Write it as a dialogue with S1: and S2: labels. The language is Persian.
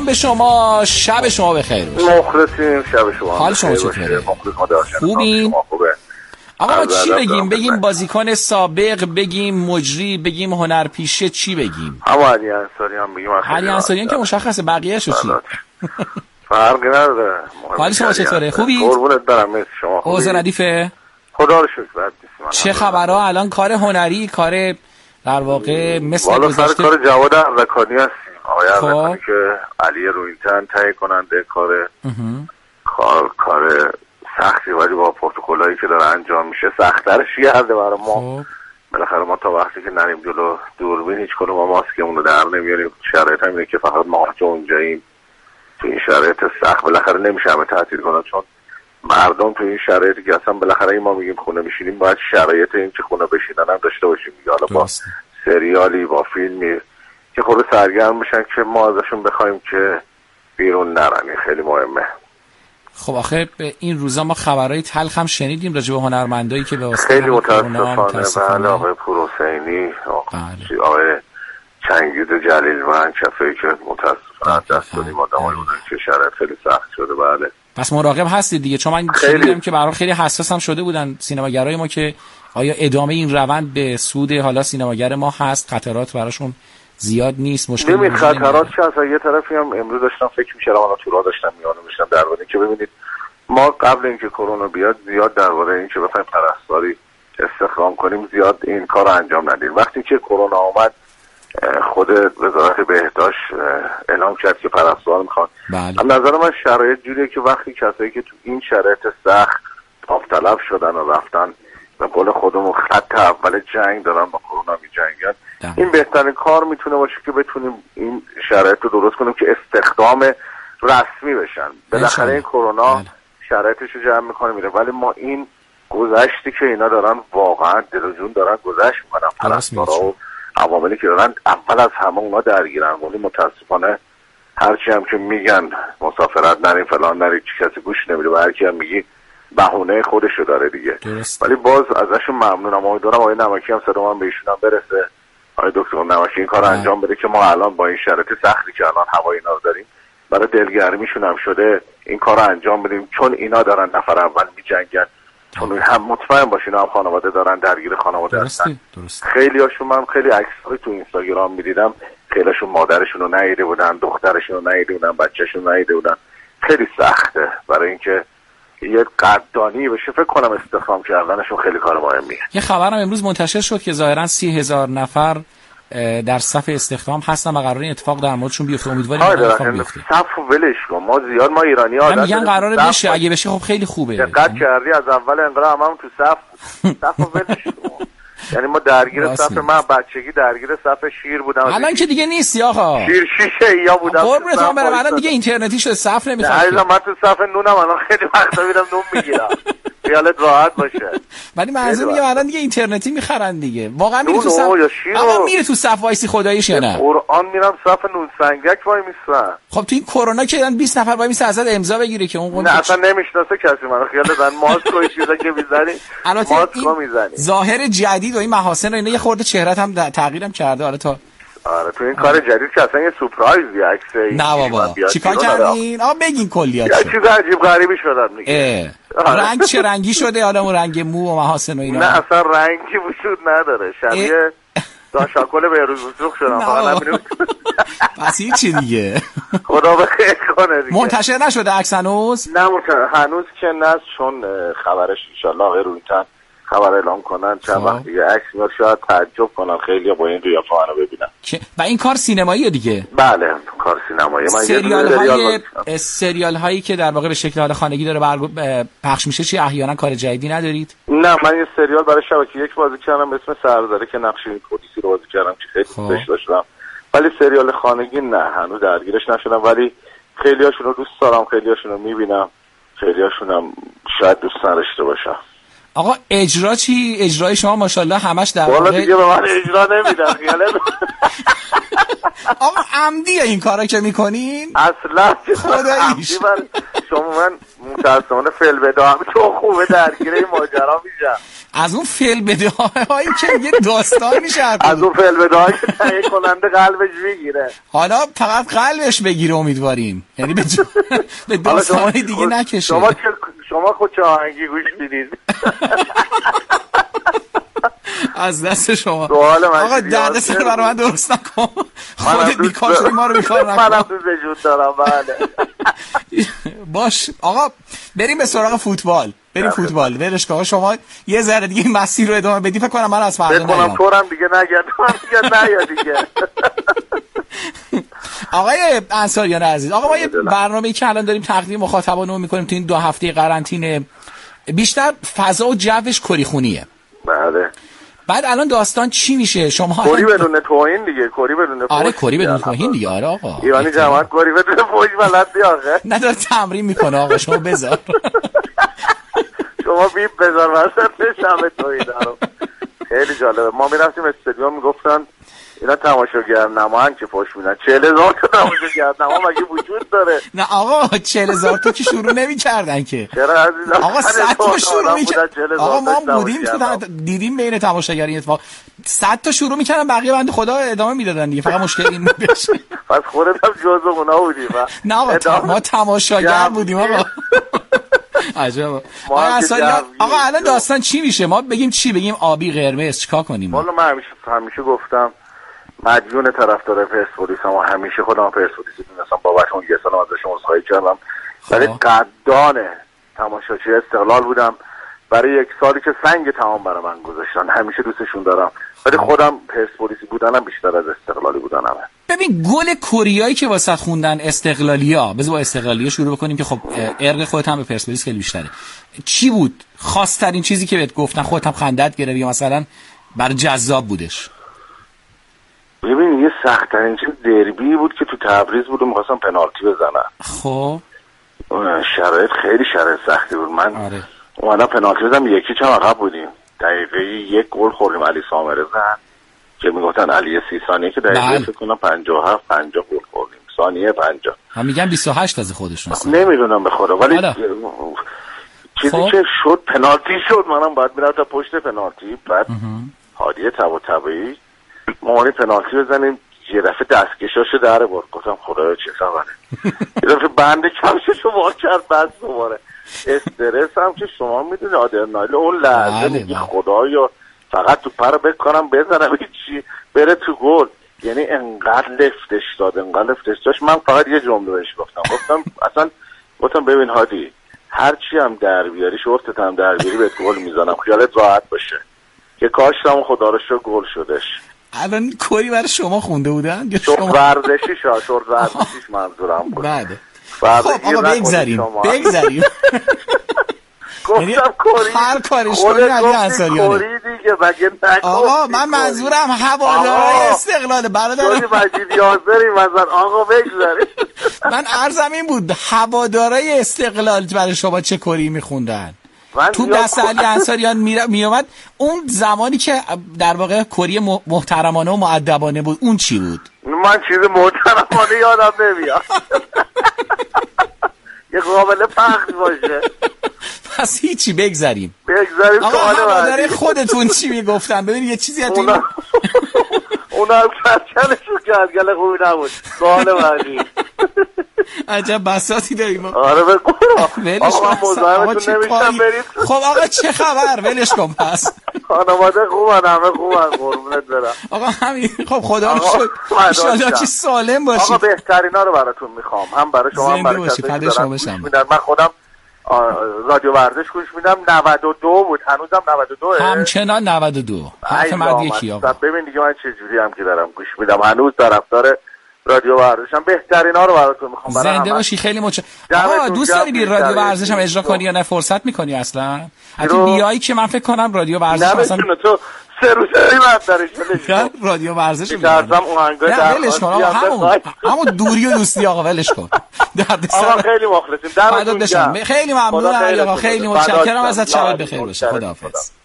S1: به شما، شب شما بخیر.
S2: مخلصیم، شب شما
S1: حال شما چطوره؟ خوبین؟ آقا ما چی بگیم؟ بگیم بازیکن سابق، بگیم مجری، بگیم هنرپیشه، چی بگیم؟
S2: اما علی انصاریان بگیم.
S1: علی انصاریان که مشخصه، بقیه شو چی؟
S2: فرقی نداره.
S1: حال شما چطوره؟ خوبی؟
S2: قربونت برم. مثل شما خوبی؟
S1: اوضاع ردیفه؟
S2: خدا رو شکر بد نیستم.
S1: چه خبرها الان؟ کار هنری، کار در واقع مثل
S2: والا سر
S1: گذشته؟
S2: کار جواد اردکانی هستیم. آقای اردکانی که علی روینتن تهیه کننده کار سختی، ولی با پروتکلایی که داره انجام میشه سخت‌ترش کرده برای ما. بالاخره ما تا وقتی که نریم جلو دوربین هیچ کنون ما ماسکمون رو در نمیاریم. شرایط هم اینه که فقط ما که اونجاییم تو این شرایط سخت بالاخره نمیشه همه تعطیل کنن، چون مردم تو این شرایطی که اصلا بالاخره ما میگیم خونه میشینیم باید شرایط این که خونه بشینن هم داشته باشیم. حالا با سریالی با فیلمی که خود سرگرم بشن که ما ازشون بخوایم که بیرون نرن. خیلی مهمه.
S1: خب آخه این روزا ما خبرهای تلخ هم شنیدیم راجع به هنرمندایی که به واسطه
S2: خیلی متاسفانه بله، آقای پورحسینی، آقای چنگیز جلیلوند، کسایی که متاسفانه دست دادیم آدمایی بودن که شرایط خیلی سخت شده. بله
S1: پس مراقب هستید دیگه، چون من شنیدم که برای خیلی حساس هم شده بودن سینماگرای ما که آیا ادامه این روند به سود حالا سینماگر ما هست، خطرات براشون زیاد نیست، مشکل
S2: ببینید خطرات که از یه طرفی هم امروز داشتم فکر می‌کردم، انا تو راه داشتم میانم داشتم درباره که ببینید ما قبل اینکه کرونا بیاد زیاد درباره اینکه بخوایم پرستاری استخدام کنیم زیاد این کار رو انجام ندیم. وقتی که کرونا اومد خود وزارت بهداشت اعلام کرد که پرستار میخوان. از نظر من شرایط جوریه که وقتی کسایی که تو این شرایط سخت داوطلب شدن و رفتن به قول خودمون خط اول جنگ دارن با کرونا میجنگن، این بهترین کار میتونه باشه که بتونیم این شرایط رو درست کنیم که استخدام رسمی بشن. بالاخره این کرونا شرایطش رو جمع میکنه میره، ولی ما این گذشتی که اینا دارن واقعا دل و جون دارن گذشت میکنن، پرستارا و عواملی که دارن اول از همه اونا درگیرن. ولی متاسفانه هرچی هم که میگن مسافرت نریم فلان نریم کسی گوش نمیده و هرکی هم میگی بهونه خودشو داره دیگه. ولی باز ازشون ممنونم. امیدوارم آقای نمکی هم صدا من به ایشون هم برسه، آقای دکتر نمکی این کار انجام بده که ما الان با این شرایط سختی که الان هوای اینا رو داریم برای دلگرمیشون هم شده این کار رو انجام بدیم، چون اینا دارن نفر اول میجنگن، چون هم مطمئن باشین هم خانواده دارن درگیر خانواده هستن. خیلی هاشون من خیلی عکس‌های تو اینستاگرام می‌دیدم، خیلیشون مادرشون رو ندیده بودن، دخترشون رو ندیده بودن، بچه‌شون رو ندیده بودن. خیلی سخته برای اینکه یه قدردانی بشه. فکر کنم استخدام کردنشون خیلی کار مهمیه.
S1: یه خبرم امروز منتشر شد که ظاهرا 30,000 نفر در صف استخدام هستن و قراره این اتفاق در موردشون بیفته. امیدواریم اتفاق بیفته.
S2: صف ولش کن، ما زیاد ما ایرانی‌ها
S1: عادت میگن قراره بشه، اگه بشه خب خیلی خوبه.
S2: دقت کردی از اول انقلاب همون تو صف ولش کن. یعنی ما درگیر صف، من بچگی درگیر صف شیر بودم.
S1: الان که دیگه نیستی آقا.
S2: شیر شیشه یا بودم.
S1: قربونتون برم، الان دیگه اینترنتی شده، صف نمیخواد.
S2: عزیزم من تو صف نونم الان خیلی وقتا میرم نون میگیرم. خیالت راحت باشه.
S1: ولی منظور میگم الان دیگه اینترنتی میخرن دیگه. واقعا میری تو صف. اما میری تو صف وایسی خداییش یا نه؟
S2: قرآن میرم صف نون سنگک وای میسن.
S1: خب تو این کرونا که الان 20 نفر وای میسن ازت امضا بگیره که اون
S2: نه اصلا نمیشناسه کسی منو. خیالت من ماسک و چیزا که میزنی ماسکو میزنی.
S1: ظاهر جدید و این محاسن و اینا یه خورده چهرهت هم تغییرم کرده. حالا تا
S2: آره تو این کار جدید که اصلا یه سورپرایزی عکسی.
S1: نه بابا چیکار کردین؟ بگین کلیات.
S2: یه چیز عجیب غریبی شدن میگه.
S1: رنگ چه رنگی شده؟ حالا اون رنگ مو و محاسن و اینا.
S2: نه اصلا رنگی وجود نداره، شبیه داشاکل بهروز بسوخ شدن. فقط نبینیم
S1: پس هیچی دیگه.
S2: خدا بخیر کنه دیگه.
S1: منتشر نشده عکس هنوز؟
S2: نه هنوز که نه، چون خبرش انشالله آقای روینتن خبر اعلام کنن چند وقت دیگه عکس میاد، شاید تعجب کنن خیلی با این قیافه منو ببینن.
S1: و این کار سینماییه دیگه؟
S2: بله کار سینمایی. من
S1: سریال هایی که در واقع به شکل حال خانگی داره پخش میشه چی احیانا کار جدیدی ندارید؟
S2: نه من یه سریال برای شبکه یک بازی کردم به اسم سرداره که نقش پلیسی رو بازی کردم که خیلی دوستش داشتم، ولی سریال خانگی نه هنوز درگیرش نشدم، ولی خیلی هاشون رو دوست دارم، خیلی هاشون رو میبینم، خیلی هاشون هم شاید دوست نداشته باشم.
S1: آقا اجرا چی؟ اجرای شما ماشاءالله همش در واقع
S2: دیگه به من اجرا نمیدن. خیالت
S1: آقا عمدیه این کارا که میکنین؟
S2: اصلا
S1: خداییش
S2: شما من متاسفانه فیلم بدم تو خوبه درگیر این ماجرا میشم.
S1: از اون فعل بدهایی که یه داستان میشه،
S2: از اون فعل بدهایی که تهیه کننده قلبش میگیره.
S1: حالا فقط قلبش بگیره امیدواریم، یعنی به داستان دیگه نکشه.
S2: شما خود چه آهنگی گوش میدید؟
S1: از دست شما آقا دردسر برای من درست نکن، خودت بیکار شدی ما رو بیکار نکن.
S2: منم تو وجود دارم. بله
S1: باش آقا بریم به سراغ فوتبال. فوتبال ولش کن. شما یه ذره دیگه این مسیر رو ادامه بدی. فکر کنم من از فردا
S2: نمیام. فکر کنم طورم دیگه نگردم دیگه.
S1: آقای انصاریان عزیز، آقا ما یه برنامه‌ای که الان داریم تقدیم مخاطبانمون می‌کنیم تو این 2 هفته قرنطینه، بیشتر فضا و جوش کریخونیه.
S2: بله.
S1: بعد الان داستان چی میشه؟ شما
S2: کری بدون توهین دیگه، کری بدون فوش.
S1: آره کری بدون توهین دیگه. آره آقا
S2: ایرانی جماعت کری بدون فوش بلدی آخه.
S1: نداره تمرین میکنه آقا. شما بذار
S2: شما بیب بذار واسه شام توهین رو. خیلی جالبه. ما میرفتیم استادیوم میگفتن اینا تماشاگر نماهن که فوش میدن. 40,000 تا تماشاگر نما مگه وجود داره؟
S1: نه آقا 40,000 تا که شروع نمی‌کردن که.
S2: چرا عزیزم؟
S1: آقا 100 تا شروع می‌کردن. آقا ما بودیم تو دیدیم بین تماشاگرین اتفاق 100 تا شروع می‌کردن، بقیه بنده خدا ادامه میدادن دیگه. فقط مشکل این بشه.
S2: پس خودت هم جزو اونا بودی.
S1: نه آقا ما تماشاگر بودیم آقا. عجب. آقا الان داستان چی میشه؟ ما بگیم چی؟ بگیم آبی قرمز چیکار کنیم؟
S2: والا من همیشه گفتم مدیون طرفدار پرسپولیس هم و همیشه خودم پرسپولیسی دونستم، بابت اون یه سال ازشون عذرخواهی کردم، ولی قدردان تماشاچی استقلال بودم. برای 1 سالی که سنگ تمام برای من گذاشتن، همیشه دوستشون دارم، ولی خودم پرسپولیسی بودنم بیشتر از استقلالی بودنم.
S1: ببین گل کوریایی که واسط خوندن استقلالیا، بذار با استقلالیا شروع بکنیم که خب ارق خودت هم به پرسپولیس خیلی بیشتره. چی بود خاص‌ترین چیزی که بهت گفتن خودت هم خندت گرفت یا مثلا بر جذاب بودش؟
S2: ببین یه سخت‌ترین چیز دربی بود که تو تبریز بود و می‌خواستم پنالتی بزنم.
S1: خب
S2: شرایط خیلی شرایط سختی بود. من اومدم پنالتی بزنم، 1-0 عقب بودیم، دقیقه 1 گل خوردیم. علی سامره زد که میگفتن علی 30 ثانیه که دقیقه فکر کنم 57 50 گل خوردیم، ثانیه 50.
S1: هم میگن 28 از خودشون
S2: نمیدونم به خدا، ولی چیزی که شد پنالتی شد. منم باید میرفتم پشت پنالتی، بعد هادی طباطبایی ما پنالتی بزنیم، یه دفعه دستکشاشو در برد. گفتم خدایا چه خبره. یه دفعه بند کفششو وا کرد، بعد دوباره استرس هم که شما میدونی آدرنالین اون لحظه میگی خدایا فقط تو پر بکنم بزنم چی بره تو گل. یعنی انقدر لفتش داشت. من فقط یه جمله بهش گفتم ببین هادی، هرچی هم در بیاری، شورتت هم در بیاری، بهت گل میزنم، خیالت راحت باشه. که کاش هم خدا رو شکر گل شدش.
S1: الان کری برای شما خونده بودن یا
S2: شما ورزشیش منظورم بود.
S1: بله خب آقا بگذاریم
S2: گفتم کری
S1: هر کارش کنی علی انصاریانه آقا من منظورم هوادارهای استقلال برادرم
S2: مجید یاسری مثلا. آقا بگذاریم
S1: من عرضم این بود هوادارهای استقلال برای شما چه کری میخوندن؟ تو دست علی انصاریان میومد اون زمانی که در واقع کری محترمانه و مؤدبانه بود، اون چی بود؟
S2: من چیز محترمانه یادم نمیاد. یه قابل پخش باشه.
S1: پس هیچی بگذاریم.
S2: آقا
S1: هواداره خودتون چی میگفتن؟ ببین یه چیزی از این
S2: اونا هم کچلشون کرد، گله خوبی نبود. سوال بعدی.
S1: عجب بساطی داریم.
S2: آره بگو. آقا مزاحمتون نمیشتم برید.
S1: خب آقا چه خبر؟ ولش کن پس.
S2: خانواده خوبن، همه خوبن، قربونت برم.
S1: آقا همین. خب خدا رو شکر. ان شاءالله که سالم باشید.
S2: آقا بهترینا رو براتون میخوام، هم برای شما هم برای کسی که دارن گوش میدن. من خودم رادیو ورزش گوش میدم. 92 بود، هنوزم 92
S1: همچنان 92. حرف مرد یکی آقا.
S2: ببین دیگه من چه جوری هم که دارم گوش میدم، هنوز طرفدار رادیو ورزشم. بهترینا رو براتون میخوام.
S1: زنده باشی، خیلی آقا دوست داری بری رادیو ورزش هم اجرا کنی یا نه؟ فرصت میکنی اصلا؟ حتی بیایی که من فکر کنم رادیو ورزش
S2: اصلا تو 3 روز بعد درش
S1: رادیو ورزش
S2: میذارم اونگاه
S1: ولش کن آقا. همون دوری و دوستی آقا ولش کن.
S2: آقا خیلی مخلصیم.
S1: خیلی ممنونم آقا، خیلی متشکرم ازت. شب بخیر باشه. خداحافظ.